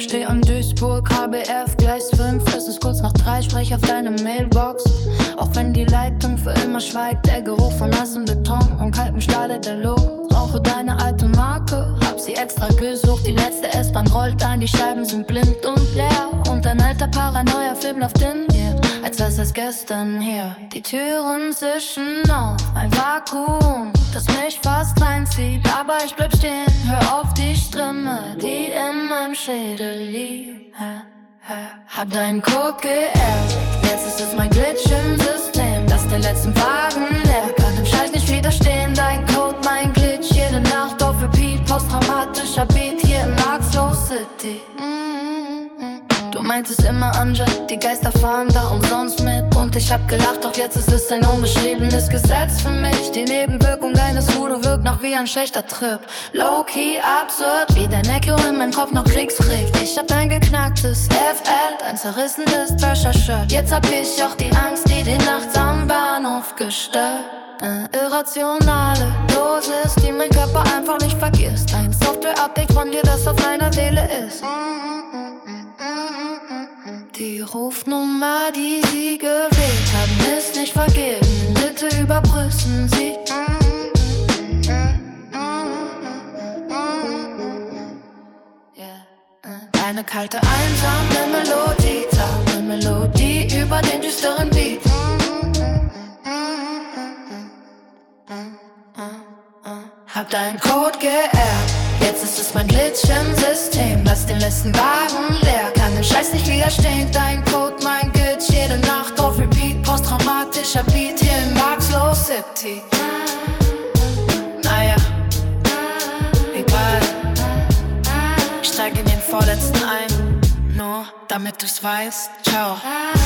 Steh am Duisburg, HBF, Gleis 5. Es ist kurz nach 3, sprech auf deine Mailbox. Auch wenn die Leitung für immer schweigt, der Geruch von nassem Beton und kaltem Stahl der Luft. Rauche deine alte Marke, hab sie extra gesucht. Die letzte S-Bahn rollt ein, die Scheiben sind blind und leer. Und ein alter Paranoia-Film läuft in dir, als wär's erst gestern hier. Die Türen zischen auf, ein Vakuum, das mich fast reinzieht. Aber ich bleib stehen, hör auf die Stimme, die in meinem Schädel liegt. Hab deinen Code geerbt, jetzt ist es mein Glitch im System, das den letzten Wagen leer. Kann dem Scheiß nicht widerstehen, dein Code, mein Glitch. Jede Nacht auf Repeat, posttraumatischer Beat hier in Marxlow City. Du meintest immer Anja, die Geister fahren da umsonst mit. Und ich hab gelacht, doch jetzt ist es ein unbeschriebenes Gesetz für mich. Die Nebenwirkung deines Voodoo wirkt noch wie ein schlechter Trip. Low-key absurd, wie dein Echo in meinem Kopf noch Kriegskrieg. Ich hab ein geknacktes FL, ein zerrissenes Treasure-Shirt. Jetzt hab ich auch die Angst, die nachts am Bahnhof gestört. Irrationale Dosis, die mein Körper einfach nicht vergisst. Ein Software-Update von dir, das auf meiner Seele ist. Die Rufnummer, die sie gewählt haben, ist nicht vergeben. Bitte überprüfen Sie. Eine kalte, einsame Melodie, eine Melodie über den düsteren Beat. Hab deinen Code geerbt, jetzt ist es mein Glitch im System. Lass den letzten Wagen leer, kann dem Scheiß nicht widerstehen. Dein Code, mein Glitch, jede Nacht auf Repeat. Posttraumatischer Beat hier in Marxlow City. Naja, egal. Ich steig in den vorletzten ein, nur damit du's weißt. Ciao.